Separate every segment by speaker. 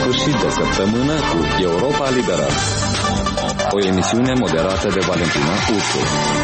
Speaker 1: sfârșit de săptămână cu Europa Liberă, o emisiune moderată de Valentina Ursu.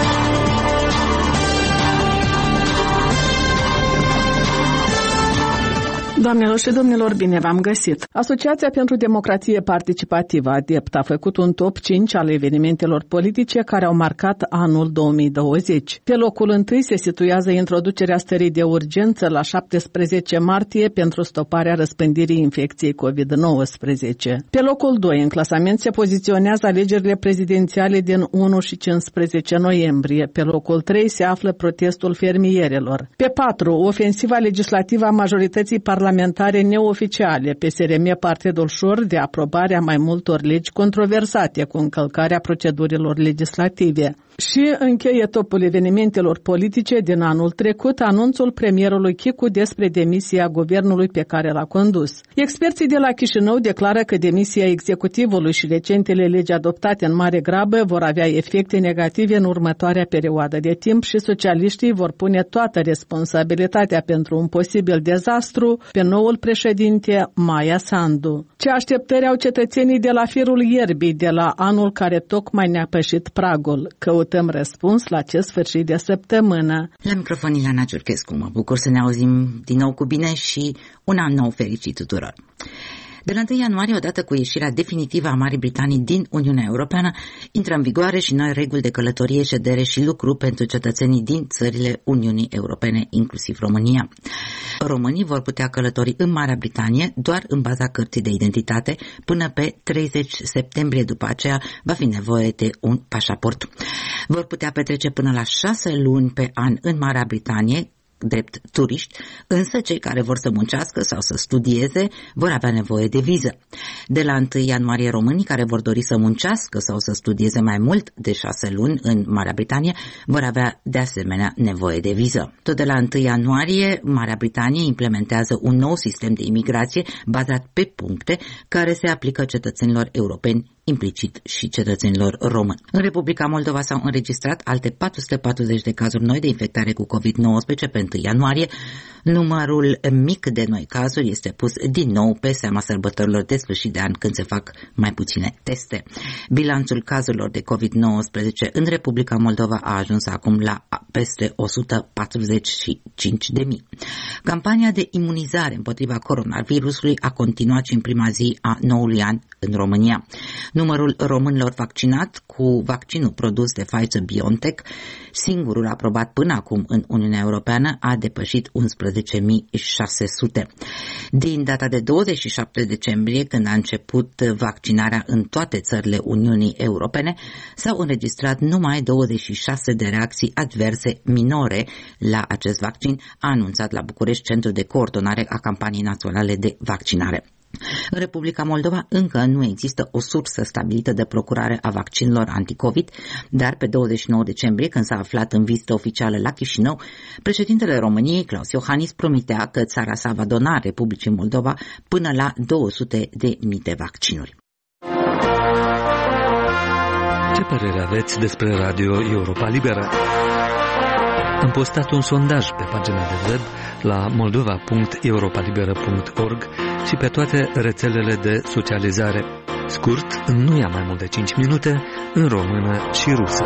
Speaker 2: Doamnelor și domnilor, bine v-am găsit! Asociația pentru Democrație Participativă, ADEPT, a făcut un top 5 al evenimentelor politice care au marcat anul 2020. Pe locul 1 se situează introducerea stării de urgență la 17 martie pentru stoparea răspândirii infecției COVID-19. Pe locul 2 în clasament se poziționează alegerile prezidențiale din 1 și 15 noiembrie. Pe locul 3 se află protestul fermierilor. Pe 4, ofensiva legislativă a majorității parlamentare neoficiale, PSRM Partidul Șor, de aprobarea mai multor legi controversate cu încălcarea procedurilor legislative. Și încheie topul evenimentelor politice din anul trecut anunțul premierului Chicu despre demisia guvernului pe care l-a condus. Experții de la Chișinău declară că demisia executivului și recentele legi adoptate în mare grabă vor avea efecte negative în următoarea perioadă de timp și socialiștii vor pune toată responsabilitatea pentru un posibil dezastru pe noul președinte Maia Sandu. Ce așteptări au cetățenii de la firul ierbii de la anul care tocmai ne-a pășit pragul? Căutăm răspuns la acest sfârșit de săptămână.
Speaker 3: La microfon Ilana Ciurchescu, mă bucur să ne auzim din nou cu bine și un an nou fericit tuturor. De la 1 ianuarie, odată cu ieșirea definitivă a Marii Britanii din Uniunea Europeană, intră în vigoare și noi reguli de călătorie, ședere și lucru pentru cetățenii din țările Uniunii Europene, inclusiv România. Românii vor putea călători în Marea Britanie doar în baza cărții de identitate până pe 30 septembrie. După aceea va fi nevoie de un pașaport. Vor putea petrece până la 6 luni pe an în Marea Britanie, drept turiști, însă cei care vor să muncească sau să studieze vor avea nevoie de viză. De la 1 ianuarie, românii care vor dori să muncească sau să studieze mai mult de 6 luni în Marea Britanie vor avea de asemenea nevoie de viză. Tot de la 1 ianuarie, Marea Britanie implementează un nou sistem de imigrație bazat pe puncte care se aplică cetățenilor europeni, implicit și cetățenilor români. În Republica Moldova s-au înregistrat alte 440 de cazuri noi de infectare cu COVID-19 pe 1 ianuarie. Numărul mic de noi cazuri este pus din nou pe seama sărbătorilor de sfârșit de an, când se fac mai puține teste. Bilanțul cazurilor de COVID-19 în Republica Moldova a ajuns acum la peste 145.000. Campania de imunizare împotriva coronavirusului a continuat și în prima zi a noului an în România. Numărul românilor vaccinați cu vaccinul produs de Pfizer-BioNTech, singurul aprobat până acum în Uniunea Europeană, a depășit 11.600. Din data de 27 decembrie, când a început vaccinarea în toate țările Uniunii Europene, s-au înregistrat numai 26 de reacții adverse minore la acest vaccin, a anunțat la București Centrul de Coordonare a Campaniei Naționale de Vaccinare. În Republica Moldova încă nu există o sursă stabilită de procurare a vaccinurilor anticovid, dar pe 29 decembrie, când s-a aflat în vizită oficială la Chișinău, președintele României, Klaus Iohannis, promitea că țara sa va dona Republicii Moldova până la 200.000 de vaccinuri.
Speaker 4: Ce părere aveți despre Radio Europa Liberă? Am postat un sondaj pe pagina de web la moldova.europalibera.org și pe toate rețelele de socializare. Scurt, nu ia mai mult de 5 minute, în română și rusă.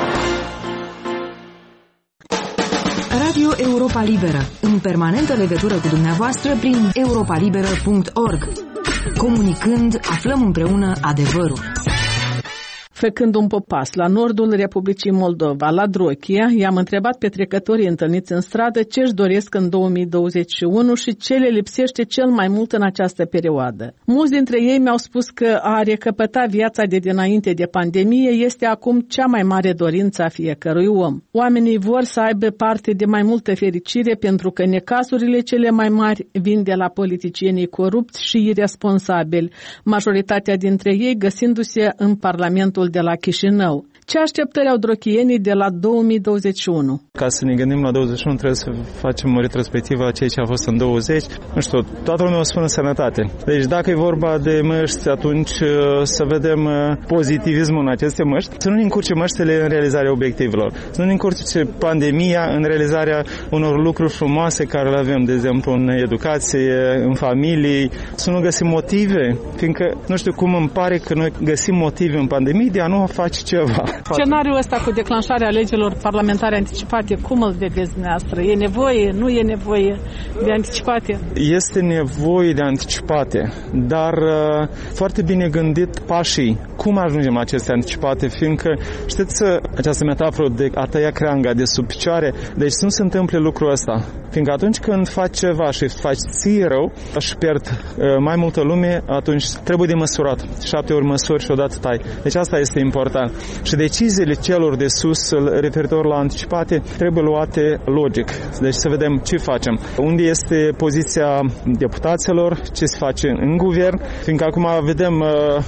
Speaker 5: Radio Europa Liberă, în permanentă legătură cu dumneavoastră prin europalibera.org. Comunicând, aflăm împreună adevărul.
Speaker 2: Făcând un popas la nordul Republicii Moldova, la Drochia, i-am întrebat pe trecătorii întâlniți în stradă ce își doresc în 2021 și ce le lipsește cel mai mult în această perioadă. Mulți dintre ei mi-au spus că a recăpăta viața de dinainte de pandemie este acum cea mai mare dorință a fiecărui om. Oamenii vor să aibă parte de mai multă fericire pentru că necazurile cele mai mari vin de la politicienii corupți și iresponsabili, majoritatea dintre ei găsindu-se în Parlamentul de la Chișinău. Ce așteptări au drochienii de la 2021?
Speaker 6: Ca să ne gândim la 21 trebuie să facem o retrospectivă a ceea ce a fost în 20. Nu știu, toată lumea o spune sănătate. Deci dacă e vorba de măști, atunci să vedem pozitivismul în aceste măști. Să nu ne încurce măștile în realizarea obiectivelor. Să nu ne încurce pandemia în realizarea unor lucruri frumoase care le avem, de exemplu, în educație, în familii. Să nu găsim motive, fiindcă nu știu cum îmi pare că noi găsim motive în pandemie de a nu face ceva.
Speaker 2: Scenariul ăsta cu declanșarea alegerilor parlamentare anticipate, cum îl vedeți dumneavoastră? E nevoie? Nu e nevoie de anticipate?
Speaker 6: Este nevoie de anticipate, dar foarte bine gândit pașii. Cum ajungem la aceste anticipate? Fiindcă, știți, această metaforă de a tăia creanga de sub picioare, deci nu se întâmplă lucrul ăsta. Fiindcă atunci când faci ceva și faci ție rău și pierd mai multă lume, atunci trebuie de măsurat. 7 ori măsuri și odată tai. Deci asta este important. Și deciziile celor de sus referitor la anticipate trebuie luate logic. Deci să vedem ce facem. Unde este poziția deputaților, ce se face în guvern, fiindcă acum vedem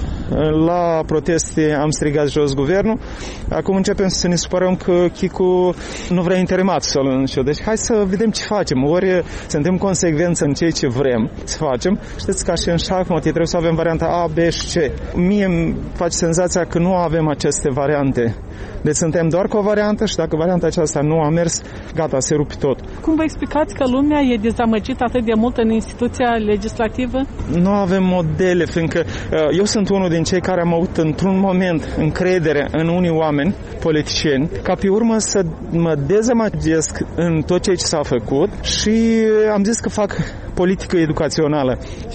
Speaker 6: la proteste am strigat jos guvernul, acum începem să ne supărăm că Chicu nu vrea interimat să-l. Deci hai să vedem ce facem. Ori suntem consecvenți în ceea ce vrem să facem. Știți, ca și în șahmat, trebuie să avem varianta A, B și C. Mie îmi face senzația că nu avem aceste variante. Deci suntem doar cu o variantă și dacă varianta aceasta nu a mers, gata, se rupe tot.
Speaker 2: Cum vă explicați că lumea e dezamăgită atât de mult în instituția legislativă?
Speaker 6: Nu avem modele, fiindcă eu sunt unul din cei care am avut într-un moment încredere în unii oameni, politicieni, ca pe urmă să mă dezamăgesc în tot ceea ce s-a făcut și am zis că fac politică educațională.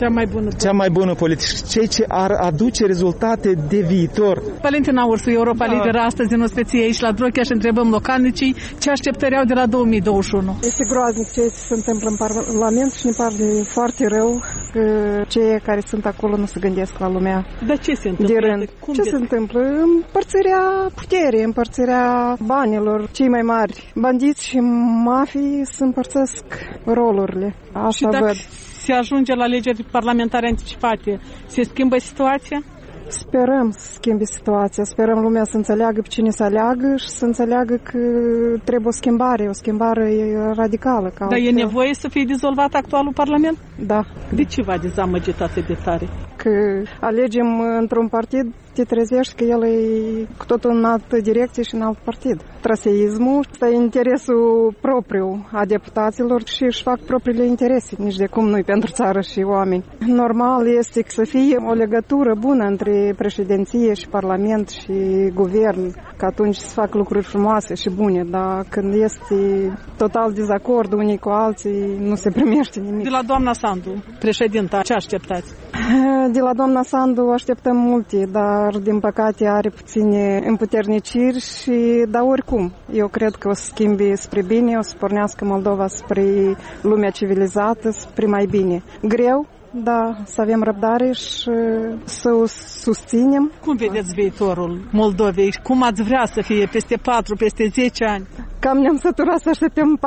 Speaker 6: Cea mai bună politică. Ceea ce ar aduce rezultate de viitor.
Speaker 2: Valentina Ursu, Europa Liberă, astăzi în ospăție aici la Drochea și întrebăm localnicii ce așteptări au de la 2021.
Speaker 7: Este groaznic ceea ce se întâmplă în Parlament și ne pare foarte rău că cei care sunt acolo nu se gândesc la lumea.
Speaker 2: Dar ce se întâmplă?
Speaker 7: De rând. Ce se întâmplă? Împărțirea puterii, împărțirea banilor. Cei mai mari bandiți și mafii se împărțesc rolurile. Așa văd.
Speaker 2: Se ajunge la alegeri parlamentare anticipate, se schimbă situația?
Speaker 7: Sperăm să schimbe situația, sperăm lumea să înțeleagă pe cine să aleagă și să înțeleagă că trebuie o schimbare radicală.
Speaker 2: Dar e nevoie să fie dizolvat actualul Parlament?
Speaker 7: Da.
Speaker 2: De ce v-a dezamăgit atât de tare?
Speaker 7: Că alegem într-un partid, te trezești că el e cu totul în altă direcție și în alt partid. Traseismul este interesul propriu a deputaților și își fac propriile interese, nici de cum nu-i pentru țară și oameni. Normal este să fie o legătură bună între președinție și parlament și guvern, că atunci se fac lucruri frumoase și bune, dar când este total dezacord unii cu alții, nu se primește nimic.
Speaker 2: De la doamna Sandu, președinta, ce așteptați?
Speaker 7: De la doamna Sandu așteptăm multe, dar din păcate are puține împuterniciri dar oricum, eu cred că o să schimbi spre bine, o să pornească Moldova spre lumea civilizată, spre mai bine. Greu, da, să avem răbdare și să o susținem.
Speaker 2: Cum vedeți viitorul Moldovei? Cum ați vrea să fie peste 4, peste 10 ani?
Speaker 7: Cam ne-am săturat să așteptăm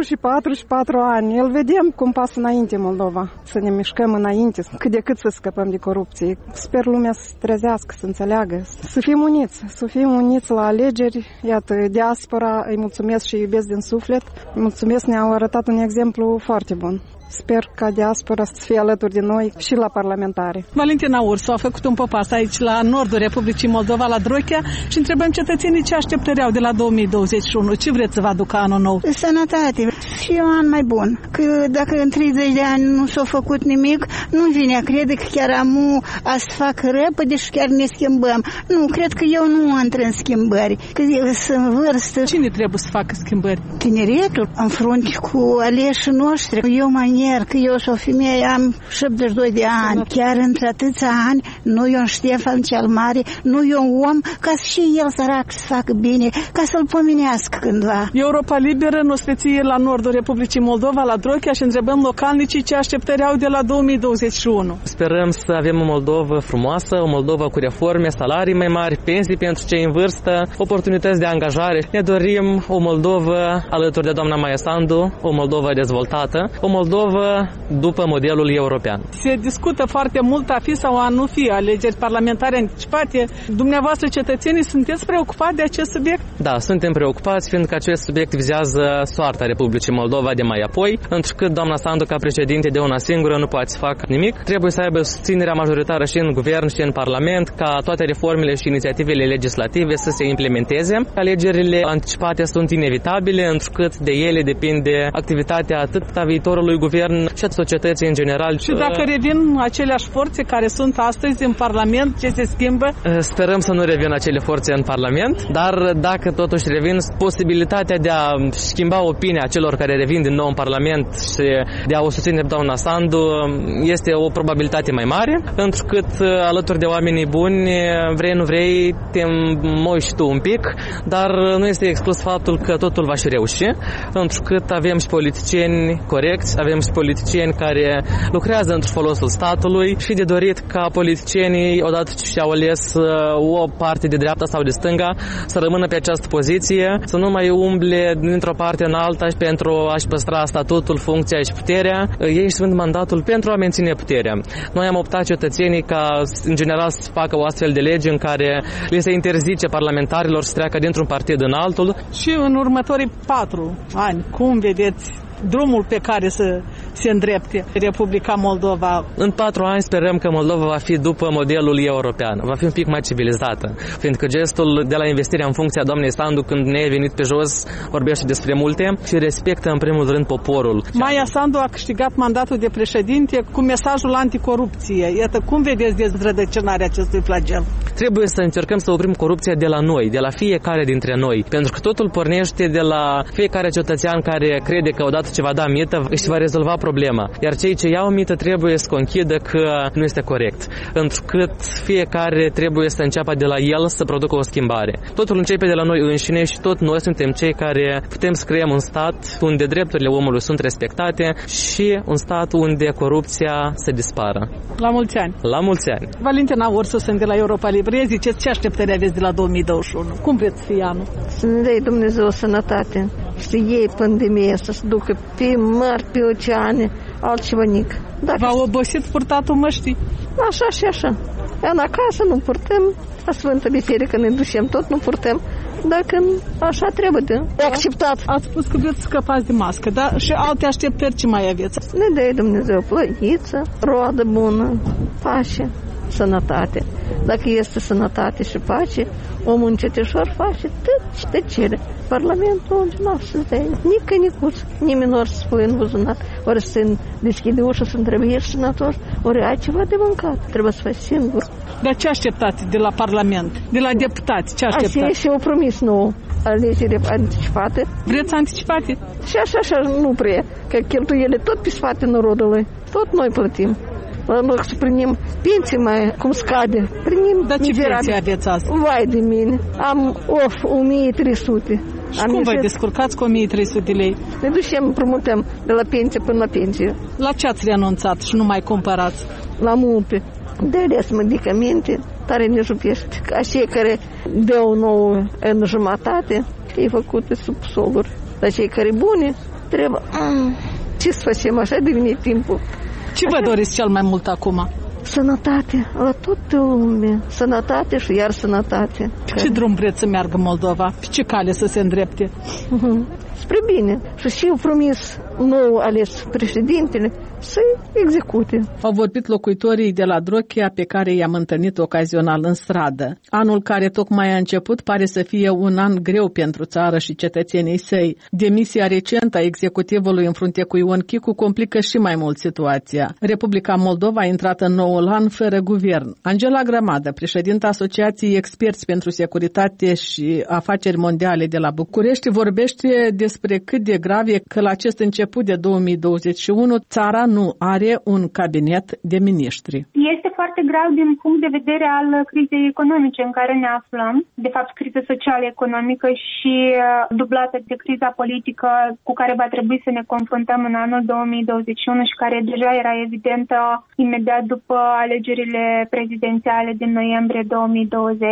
Speaker 7: 4 ani. Îl vedem cum pasă înainte Moldova. Să ne mișcăm înainte, cât de cât să scăpăm de corupție. Sper lumea să se trezească, să înțeleagă, să fim uniți la alegeri. Iată, diaspora, îi mulțumesc și iubesc din suflet. Mulțumesc, ne-au arătat un exemplu foarte bun. Sper ca diaspora să fie alături de noi și la parlamentare.
Speaker 2: Valentina Ursu a făcut un popas aici la nordul Republicii Moldova, la Drochea, și întrebăm cetățenii ce așteptări au de la 2021. Ce vreți să vă aducă anul nou?
Speaker 8: Sănătate și un an mai bun. Că dacă în 30 de ani nu s-a făcut nimic, nu vine a crede că chiar a să fac repede și chiar ne schimbăm. Nu, cred că eu nu intru în schimbări. Că eu sunt în vârstă.
Speaker 2: Cine trebuie să facă schimbări?
Speaker 8: Tineretul, în frunte cu aleșii noștri. Eu mai că eu sunt o femeie, am 72 de ani. Chiar între atâția ani, nu e un Ștefan cel Mare, nu e un om, ca și el sărac să facă bine, ca să-l pomenească cândva.
Speaker 2: Europa Liberă în ospăție la nordul Republicii Moldova, la Drochea, și întrebăm localnicii ce așteptări au de la 2021.
Speaker 9: Sperăm să avem o Moldovă frumoasă, o Moldovă cu reforme, salarii mai mari, pensii pentru cei în vârstă, oportunități de angajare. Ne dorim o Moldovă alături de doamna Maia Sandu, o Moldovă dezvoltată, o Moldovă Moldova după modelul european.
Speaker 2: Se discută foarte mult a fi sau a nu fi alegeri parlamentare anticipate. Dumneavoastră, cetățenii, sunteți preocupați de acest subiect?
Speaker 9: Da, suntem preocupați, fiindcă acest subiect vizează soarta Republicii Moldova de mai apoi, întrucât doamna Sandu, ca președinte de una singură, nu poate să facă nimic. Trebuie să aibă susținerea majoritară și în guvern și în parlament, ca toate reformele și inițiativele legislative să se implementeze. Alegerile anticipate sunt inevitabile, întrucât de ele depinde activitatea atât a viitorului guvern și a societății în general.
Speaker 2: Și dacă revin aceleași forțe care sunt astăzi în Parlament, ce se schimbă?
Speaker 9: Sperăm să nu revină acele forțe în Parlament, dar dacă totuși revin, posibilitatea de a schimba opinia celor care revin din nou în Parlament și de a o susține pe doamna Sandu este o probabilitate mai mare, întrucât alături de oamenii buni, vrei nu vrei, te moi și tu un pic, dar nu este exclus faptul că totul va și reuși, întrucât avem și politicieni corecți, avem și politicieni care lucrează într folosul statului și de dorit ca politicienii, odată ce și-au ales o parte de dreapta sau de stânga, să rămână pe această poziție, să nu mai umble dintr-o parte în alta și pentru a-și păstra statutul, funcția și puterea. Ei își sunt mandatul pentru a menține puterea. Noi am optat cetățenii ca, în general, să facă o astfel de lege în care li se interzice parlamentarilor să treacă dintr-un partid în altul.
Speaker 2: Și în următorii 4 ani, cum vedeți drumul pe care să se îndrepte Republica Moldova?
Speaker 9: În 4 ani sperăm că Moldova va fi după modelul european, va fi un pic mai civilizată, fiindcă gestul de la investirea în funcția doamnei Sandu, când ne-a venit pe jos, vorbește despre multe și respectă în primul rând poporul.
Speaker 2: Maia Sandu a câștigat mandatul de președinte cu mesajul anticorupție. Iată, cum vedeți dezrădăcinarea acestui flagel?
Speaker 9: Trebuie să încercăm să oprim corupția de la noi, de la fiecare dintre noi, pentru că totul pornește de la fiecare cetățean care crede că odată ce va da mită, își va rezolva problema. Iar cei ce iau mită trebuie să conchidă că nu este corect. Întrucât fiecare trebuie să înceapă de la el să producă o schimbare. Totul începe de la noi înșine și tot noi suntem cei care putem să creăm un stat unde drepturile omului sunt respectate și un stat unde corupția se dispară.
Speaker 2: La mulți ani!
Speaker 9: La mulți ani!
Speaker 2: Valentina Ursu, sunt de la Europa Liberă. Ziceți, ce așteptări aveți de la 2021? Cum vreți să fie anul?
Speaker 10: Să ne dea Dumnezeu sănătate. Să iei pandemia, să se ducă pe mări, pe oceane, altceva nic.
Speaker 2: V-a obosit purtatul măștii?
Speaker 10: Așa și așa. În acasă nu purtăm, la Sfântă Biserică ne ducem, tot nu purtăm. Dacă așa trebuie de acceptat.
Speaker 2: Ați spus că vreți să scăpați de mască, dar și alte așteptări ce mai aveți?
Speaker 10: Ne dă Dumnezeu plăiță, roadă bună, pace, sănătate. Dacă este sănătate și pace, omul încetășor face tot ce te cere. Parlamentul nu să dea nicuț, nimeni nu or să spui în buzunar, ori să deschide ușa să întrebe, ești sănătos, ori ai ceva de mâncat, trebuie să faci singur.
Speaker 2: Dar ce așteptați de la Parlament, de la deputați, ce așteptați?
Speaker 10: Așa și au promis nou alegeri anticipate.
Speaker 2: Vreți anticipate?
Speaker 10: Și așa nu prea, că cheltuiele tot pe spate norodului, tot noi plătim. În loc să primim pensii mai cum scade, primim.
Speaker 2: Dar ce pensii aveți asta?
Speaker 10: Vai de mine, am 1300.
Speaker 2: Și cum vă descurcați cu 1300 de lei?
Speaker 10: Ne ducem, împrumutăm de la pensie până la pensie.
Speaker 2: La ce ați renunțat și nu mai cumpărați?
Speaker 10: La multe. De ales medicamente, tare ne jupește. Ca cei care dau nouă în jumătate, e făcute sub soluri. Dar cei care bune, trebuie... Ce să facem? Așa devine timpul.
Speaker 2: Ce vă doriți cel mai mult acum?
Speaker 10: Sănătate, la toată lumea. Sănătate și iar sănătate.
Speaker 2: Ce drum vreți să meargă Moldova? Pe ce cale să se îndrepte?
Speaker 10: Spre bine. Și eu promis nou ales președintele să-i execute.
Speaker 2: Au vorbit locuitorii de la Drochia pe care i-am întâlnit ocazional în stradă. Anul care tocmai a început pare să fie un an greu pentru țară și cetățenii săi. Demisia recentă a executivului în frunte cu Ion Chicu complică și mai mult situația. Republica Moldova a intrat în noul an fără guvern. Angela Grămadă, președinta Asociației Experți pentru Securitate și Afaceri Mondiale de la București, vorbește despre cât de grav e că la acest început de 2021 țara nu are un cabinet de miniștri.
Speaker 11: Este foarte grav din punct de vedere al crizei economice în care ne aflăm, de fapt criză socială-economică și dublată de criza politică cu care va trebui să ne confruntăm în anul 2021 și care deja era evidentă imediat după alegerile prezidențiale din noiembrie 2020.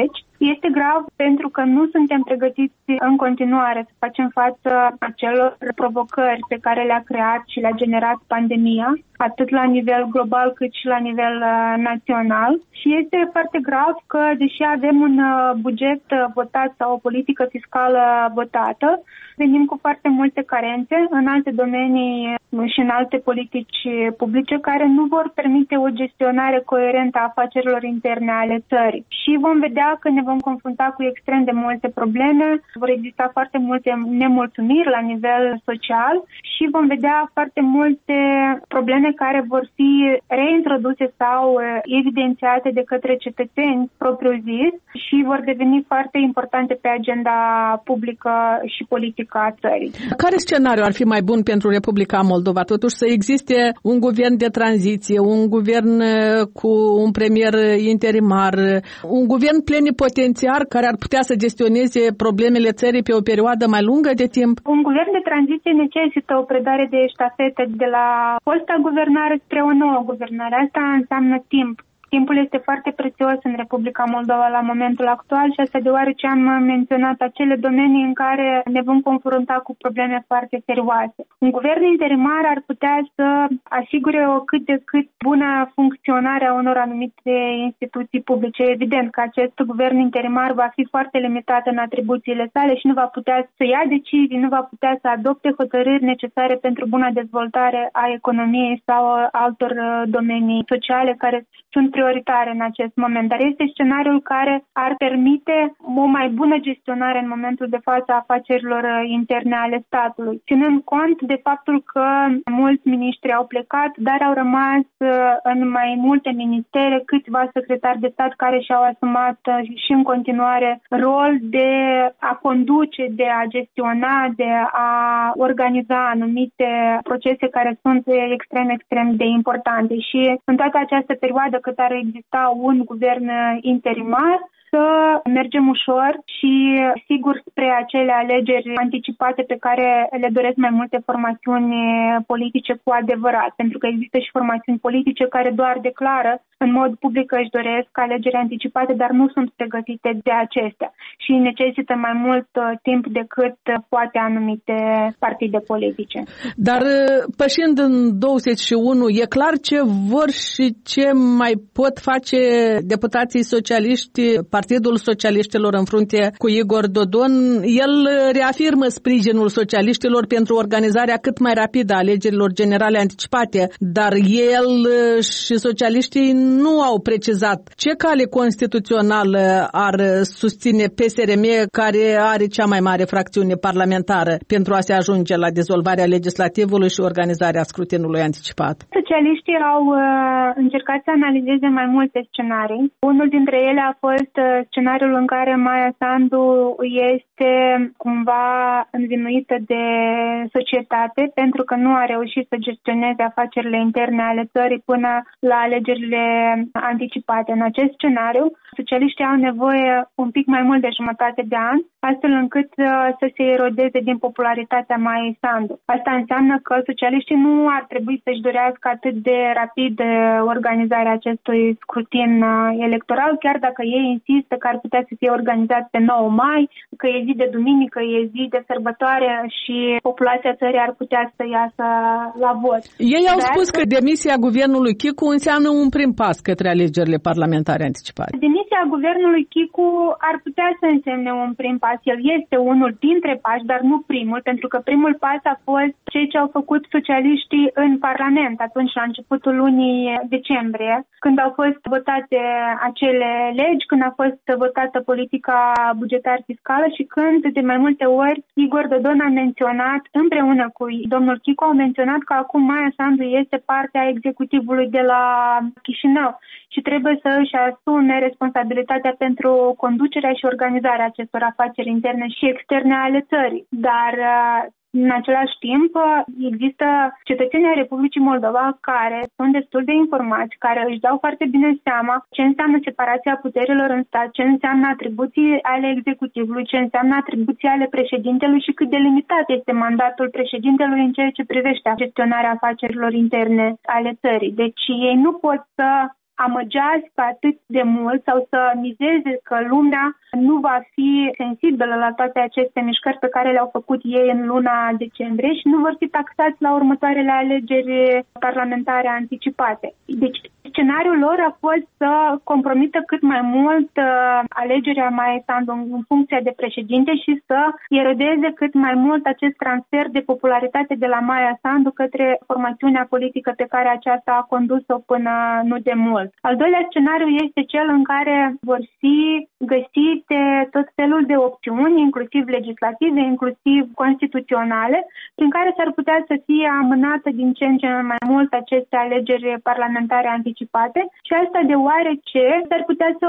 Speaker 11: Este grav pentru că nu suntem pregătiți în continuare să facem față acelor provocări pe care le-a creat și le-a generat pandemia, atât la nivel global cât și la nivel național. Și este foarte grav că, deși avem un buget votat sau o politică fiscală votată, venim cu foarte multe carențe în alte domenii și în alte politici publice care nu vor permite o gestionare coerentă a afacerilor interne ale țării. Și vom vedea că ne vom confrunta cu extrem de multe probleme, vor exista foarte multe nemulțumiri la nivel social și vom vedea foarte multe probleme care vor fi reintroduse sau evidențiate de către cetățeni propriu-zis și vor deveni foarte importante pe agenda publică și politică a țării.
Speaker 2: Care scenariu ar fi mai bun pentru Republica Moldova? Totuși să existe un guvern de tranziție, un guvern cu un premier interimar, un guvern plenipotențiar care ar putea să gestioneze problemele țării pe o perioadă mai lungă de timp?
Speaker 11: Un guvern de tranziție necesită o predare de ștafetă de la fosta guvernare spre o nouă guvernare. Asta înseamnă timp. Timpul este foarte prețios în Republica Moldova la momentul actual și asta deoarece am menționat acele domenii în care ne vom confrunta cu probleme foarte serioase. Un guvern interimar ar putea să asigure o cât de cât bună funcționare a unor anumite instituții publice. Evident că acest guvern interimar va fi foarte limitat în atribuțiile sale și nu va putea să ia decizii, nu va putea să adopte hotărâri necesare pentru buna dezvoltare a economiei sau altor domenii sociale care sunt prioritare în acest moment, dar este scenariul care ar permite o mai bună gestionare în momentul de față a afacerilor interne ale statului, ținând cont de faptul că mulți miniștri au plecat, dar au rămas în mai multe ministere câțiva secretari de stat care și-au asumat și în continuare rol de a conduce, de a gestiona, de a organiza anumite procese care sunt extrem de importante și în toată această perioadă cât ar exista un guvern interimar, să mergem ușor și sigur spre acele alegeri anticipate pe care le doresc mai multe formațiuni politice cu adevărat, pentru că există și formațiuni politice care doar declară în mod public că își doresc alegeri anticipate, dar nu sunt pregătite de acestea și necesită mai mult timp decât poate anumite partide politice.
Speaker 2: Dar pășind în 21, e clar ce vor și ce mai pot face deputații socialiști, Partidul Socialiștilor în frunte cu Igor Dodon. El reafirmă sprijinul socialiștilor pentru organizarea cât mai rapidă a alegerilor generale anticipate, dar el și socialiștii nu au precizat ce cale constituțională ar susține PSRM, care are cea mai mare fracțiune parlamentară, pentru a se ajunge la dizolvarea legislativului și organizarea scrutinului anticipat.
Speaker 11: Socialiștii au încercat să analizeze mai multe scenarii. Unul dintre ele a fost scenariul în care Maia Sandu este cumva învinuită de societate pentru că nu a reușit să gestioneze afacerile interne ale țării până la alegerile anticipate. În acest scenariu, socialiștii au nevoie un pic mai mult de jumătate de an, astfel încât să se erodeze din popularitatea Maiei Sandu. Asta înseamnă că socialiștii nu ar trebui să-și dorească atât de rapid organizarea acestui scrutin electoral, chiar dacă ei insistă că ar putea să fie organizat pe 9 mai, că e zi de duminică, e zi de sărbătoare și populația țării ar putea să iasă la vot.
Speaker 2: Ei au spus că demisia guvernului Chicu înseamnă un prim pas către alegerile parlamentare anticipate.
Speaker 11: Demisia guvernului Chicu ar putea să însemne un prim pas. El este unul dintre pași, dar nu primul, pentru că primul pas a fost cei ce au făcut socialiștii în Parlament atunci la începutul lunii decembrie, când au fost votate acele legi, când a fost votată politica bugetar-fiscală și când de mai multe ori Igor Dodon a menționat, împreună cu domnul Chicu, au menționat că acum Maia Sandu este parte a executivului de la Chișinău și trebuie să își asume responsabilitatea pentru conducerea și organizarea acestor afaceri interne și externe ale țării. Dar în același timp, există cetățenii ai Republicii Moldova care sunt destul de informați, care își dau foarte bine seama ce înseamnă separația puterilor în stat, ce înseamnă atribuții ale executivului, ce înseamnă atribuții ale președintelui și cât de limitat este mandatul președintelui în ceea ce privește gestionarea afacerilor interne ale țării. Deci ei nu pot să amăgească atât de mult sau să mizeze că lumea nu va fi sensibilă la toate aceste mișcări pe care le-au făcut ei în luna decembrie și nu vor fi taxați la următoarele alegeri parlamentare anticipate. Deci scenariul lor a fost să compromită cât mai mult alegerea Maia Sandu în funcție de președinte și să erodeze cât mai mult acest transfer de popularitate de la Maia Sandu către formațiunea politică pe care aceasta a condus-o până nu de mult. Al doilea scenariu este cel în care vor fi găsite tot felul de opțiuni, inclusiv legislative, inclusiv constituționale, prin care s-ar putea să fie amânată din ce în ce mai mult aceste alegeri parlamentare anticipate și asta deoarece s-ar putea să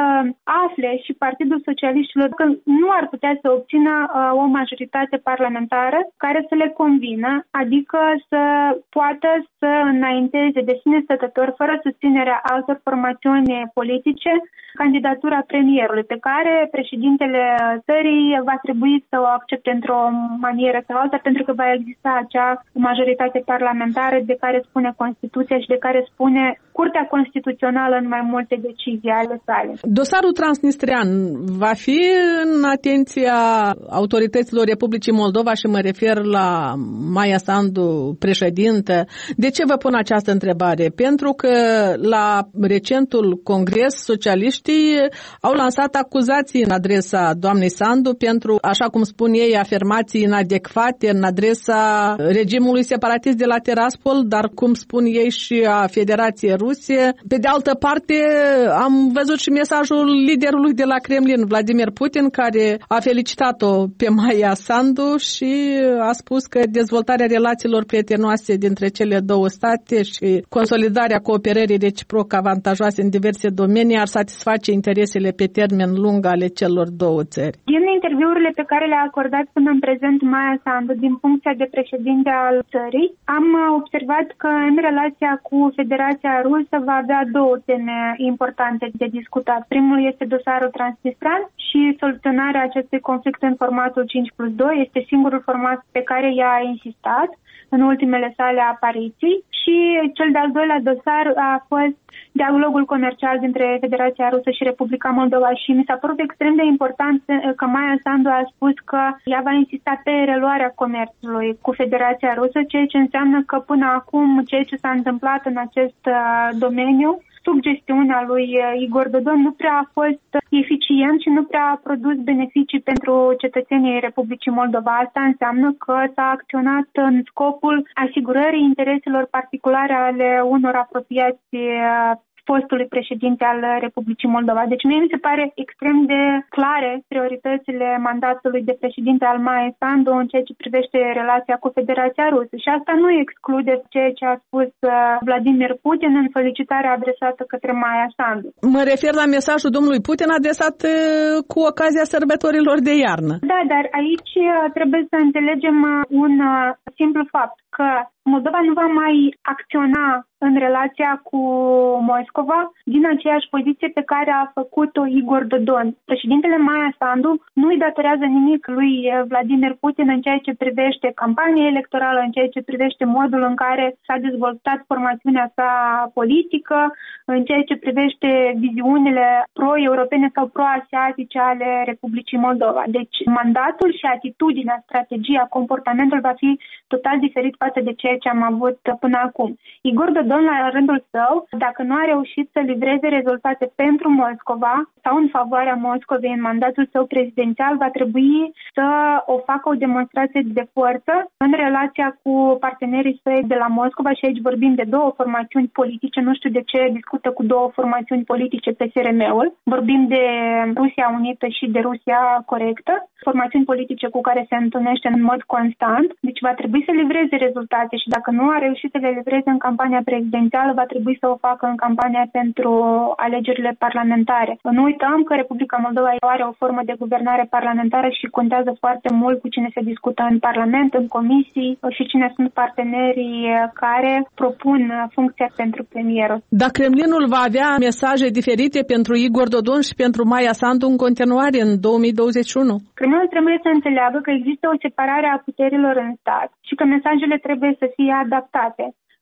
Speaker 11: afle și Partidul Socialiștilor că nu ar putea să obțină o majoritate parlamentară care să le convină, adică să poată să înainteze de sine stătător, fără susținerea altor formațiuni politice, candidatura premierului, pe care președintele țării va trebui să o accepte într-o manieră sau alta, pentru că va exista acea majoritate parlamentară de care spune Constituția și de care spune Curtea Constituțională în mai multe decizii ale sale.
Speaker 2: Dosarul transnistrian va fi în atenția autorităților Republicii Moldova și mă refer la Maia Sandu, președintă. De ce vă pun această întrebare? Pentru că la recentul congres socialiștii au lansat acuzații în adresa doamnei Sandu pentru, așa cum spun ei, afirmații inadecvate în adresa regimului separatist de la Tiraspol, dar cum spun ei și a Federației Rusie. Pe de altă parte, am văzut și mesajul liderului de la Kremlin, Vladimir Putin, care a felicitat-o pe Maia Sandu și a spus că dezvoltarea relațiilor prietenoase dintre cele două state și consolidarea cooperării reciproc avantajoase în diverse domenii ar satisface interesele pe termen lung ale celor două țări.
Speaker 11: Din interviurile pe care le-a acordat până în prezent Maia Sandu din funcția de președinte al țării, am observat că în relația cu Federația Rusă va avea două teme importante de discutat. Primul este dosarul transnistrian și soluționarea acestui conflict în formatul 5+2. Este singurul format pe care ea a insistat în ultimele sale apariții și cel de-al doilea dosar a fost dialogul comercial dintre Federația Rusă și Republica Moldova și mi s-a părut extrem de important că Maia Sandu a spus că ea va insista pe reluarea comerțului cu Federația Rusă, ceea ce înseamnă că până acum ceea ce s-a întâmplat în acest domeniu sub gestiunea lui Igor Dodon nu prea a fost eficient și nu prea a produs beneficii pentru cetățenii Republicii Moldova. Asta înseamnă că s-a acționat în scopul asigurării intereselor particulare ale unor apropiați postului președinte al Republicii Moldova. Deci mie mi se pare extrem de clare prioritățile mandatului de președinte al Maia Sandu în ceea ce privește relația cu Federația Rusă. Și asta nu exclude ceea ce a spus Vladimir Putin în solicitarea adresată către Maia Sandu.
Speaker 2: Mă refer la mesajul domnului Putin adresat cu ocazia sărbătorilor de iarnă.
Speaker 11: Da, dar aici trebuie să înțelegem un simplu fapt, că Moldova nu va mai acționa în relația cu Moscova din aceeași poziție pe care a făcut-o Igor Dodon. Președintele Maia Sandu nu îi datorează nimic lui Vladimir Putin în ceea ce privește campania electorală, în ceea ce privește modul în care s-a dezvoltat formațiunea sa politică, în ceea ce privește viziunile pro-europene sau pro-asiatice ale Republicii Moldova. Deci mandatul și atitudinea, strategia, comportamentul va fi total diferit față de ceea ce am avut până acum. Igor Dodon, la rândul său, dacă nu a reușit să livreze rezultate pentru Moscova sau în favoarea Moscovei în mandatul său prezidențial, va trebui să o facă o demonstrație de forță în relația cu partenerii săi de la Moscova și aici vorbim de două formațiuni politice, nu știu de ce discută cu două formațiuni politice PSRM-ul, vorbim de Rusia Unită și de Rusia Corectă, formațiuni politice cu care se întâlnește în mod constant, deci va trebui să livreze rezultate și dacă nu a reușit să le livreze în campania prezidențială, va trebui să o facă în campania pentru alegerile parlamentare. Nu uităm că Republica Moldova are o formă de guvernare parlamentară și contează foarte mult cu cine se discută în Parlament, în comisii și cine sunt partenerii care propun funcția pentru premierul.
Speaker 2: Dar Kremlinul va avea mesaje diferite pentru Igor Dodon și pentru Maia Sandu în continuare în 2021?
Speaker 11: Kremlinul trebuie să înțeleagă că există o separare a puterilor în stat și că mesajele trebuie să fie adaptate.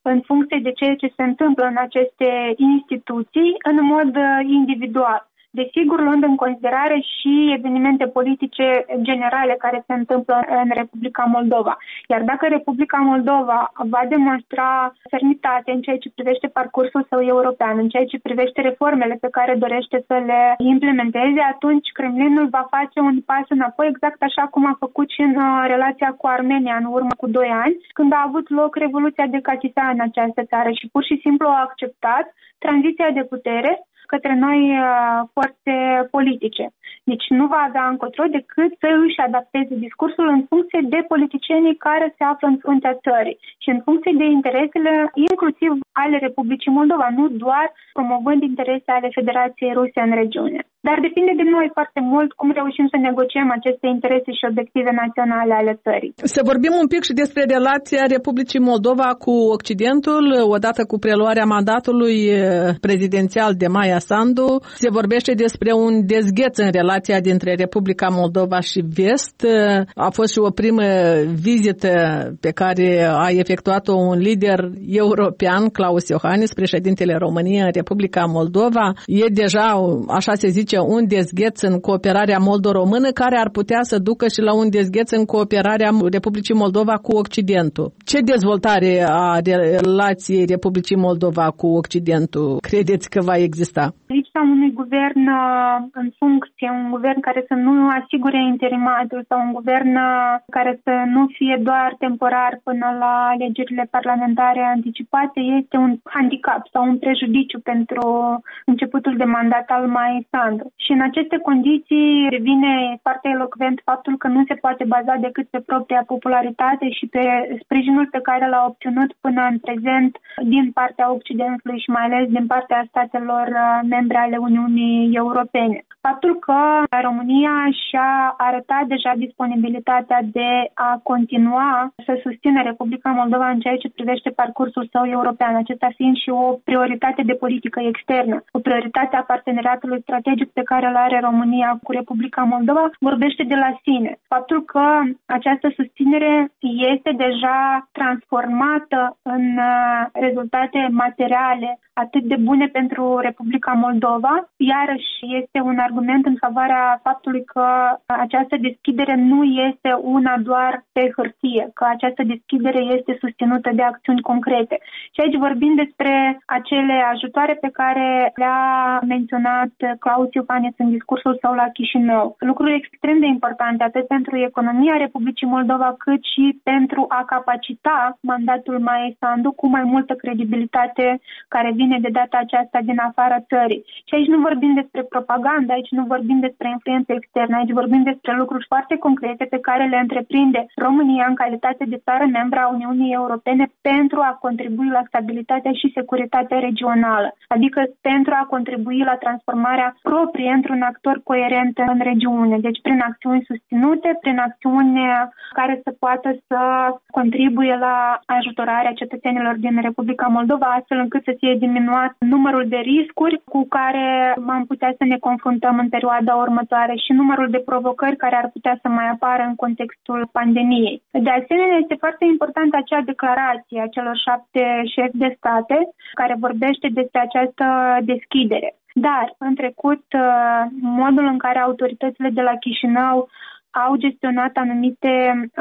Speaker 11: în funcție de ceea ce se întâmplă în aceste instituții în mod individual. Desigur, luând în considerare și evenimente politice generale care se întâmplă în Republica Moldova. Iar dacă Republica Moldova va demonstra fermitate în ceea ce privește parcursul său european, în ceea ce privește reformele pe care dorește să le implementeze, atunci Kremlinul va face un pas înapoi, exact așa cum a făcut și în relația cu Armenia în urmă cu 2 ani, când a avut loc Revoluția de Catifea în această țară și pur și simplu a acceptat tranziția de putere către noi forțe politice. Deci nu va avea încotro decât să își adapteze discursul în funcție de politicienii care se află în fruntea țării și în funcție de interesele inclusiv ale Republicii Moldova, nu doar promovând interese ale Federației Ruse în regiune. Dar depinde de noi foarte mult cum reușim să negociem aceste interese și obiective naționale ale țării.
Speaker 2: Să vorbim un pic și despre relația Republicii Moldova cu Occidentul, odată cu preluarea mandatului prezidențial de Maia Sandu. Se vorbește despre un dezgheț în relația dintre Republica Moldova și Vest. A fost și o primă vizită pe care a efectuat-o un lider european, Klaus Iohannis, președintele României în Republica Moldova. E deja, așa se zice, un dezgheț în cooperarea moldo-română care ar putea să ducă și la un dezgheț în cooperarea Republicii Moldova cu Occidentul. Ce dezvoltare a relației Republicii Moldova cu Occidentul credeți că va exista?
Speaker 11: Lipsa unui guvern în funcție, un guvern care să nu asigure interimatul sau un guvern care să nu fie doar temporar până la alegerile parlamentare anticipate este un handicap sau un prejudiciu pentru începutul de mandat al Maiei Sandu. Și în aceste condiții devine foarte elocvent faptul că nu se poate baza decât pe propria popularitate și pe sprijinul pe care l-a obținut până în prezent din partea Occidentului și mai ales din partea statelor membre ale Uniunii Europene. Faptul că România și-a arătat deja disponibilitatea de a continua să susțină Republica Moldova în ceea ce privește parcursul său european, acesta fiind și o prioritate de politică externă, o prioritate a parteneriatului strategic pe care îl are România cu Republica Moldova, vorbește de la sine. Faptul că această susținere este deja transformată în rezultate materiale atât de bune pentru Republica Moldova, iarăși este un argument în favoarea faptului că această deschidere nu este una doar pe hârtie, că această deschidere este susținută de acțiuni concrete. Și aici vorbim despre acele ajutoare pe care le-a menționat Klaus Iohannis în discursul său la Chișinău. Lucruri extrem de importante atât pentru economia Republicii Moldova cât și pentru a capacita mandatul Maiei Sandu cu mai multă credibilitate care vine de data aceasta din afara țării. Și aici nu vorbim despre propagandă, aici nu vorbim despre influență externă, aici vorbim despre lucruri foarte concrete pe care le întreprinde România în calitate de țară membră a Uniunii Europene pentru a contribui la stabilitatea și securitatea regională, adică pentru a contribui la transformarea proprie într-un actor coerent în regiune. Deci prin acțiuni susținute, prin acțiuni care să poată să contribuie la ajutorarea cetățenilor din Republica Moldova, astfel încât să fie diminuat numărul de riscuri cu care am putea să ne confruntăm în perioada următoare și numărul de provocări care ar putea să mai apară în contextul pandemiei. De asemenea, este foarte importantă acea declarație a celor 7 șefi de state care vorbește despre această deschidere. Dar, în trecut, modul în care autoritățile de la Chișinău au gestionat anumite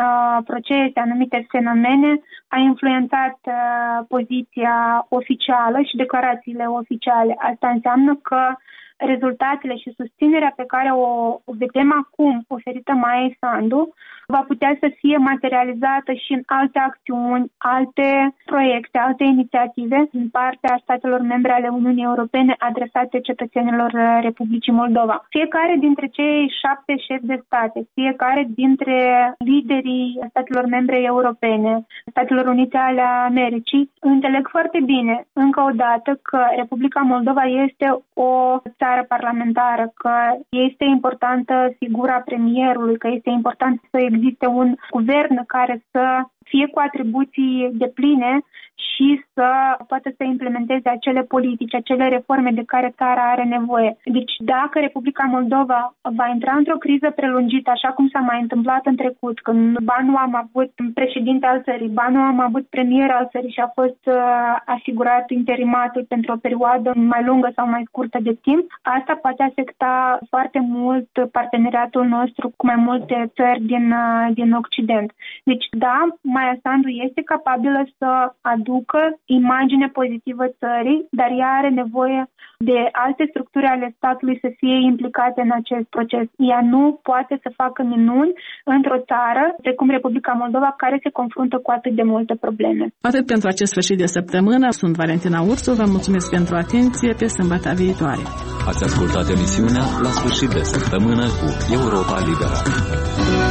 Speaker 11: procese, anumite fenomene, a influențat poziția oficială și declarațiile oficiale. Asta înseamnă că rezultatele și susținerea pe care o vedem acum oferită Maiei Sandu va putea să fie materializată și în alte acțiuni, alte proiecte, alte inițiative din partea statelor membre ale Uniunii Europene adresate cetățenilor Republicii Moldova. Fiecare dintre cei 7 șefi de state, fiecare dintre liderii statelor membre europene, Statelor Unite ale Americii, înțeleg foarte bine, încă o dată, că Republica Moldova este o țară parlamentară, că este importantă figura premierului, că este important să existe un guvern care să fie cu atribuții depline și să poată să implementeze acele politici, acele reforme de care țara are nevoie. Deci dacă Republica Moldova va intra într-o criză prelungită, așa cum s-a mai întâmplat în trecut, când ba nu am avut președinte al țării, ba nu am avut premier al țării și a fost asigurat interimatul pentru o perioadă mai lungă sau mai scurtă de timp, asta poate afecta foarte mult parteneriatul nostru cu mai multe țări din Occident. Deci da, Maia Sandu este capabilă să aducă imagine pozitivă țării, dar ea are nevoie de alte structuri ale statului să fie implicate în acest proces. Ea nu poate să facă minuni într-o țară precum Republica Moldova, care se confruntă cu atât de multe probleme.
Speaker 2: Atât pentru acest sfârșit de săptămână. Sunt Valentina Ursu, vă mulțumesc pentru atenție, pe sâmbătă viitoare.
Speaker 1: Ați ascultat emisiunea La sfârșit de săptămână cu Europa Liberă.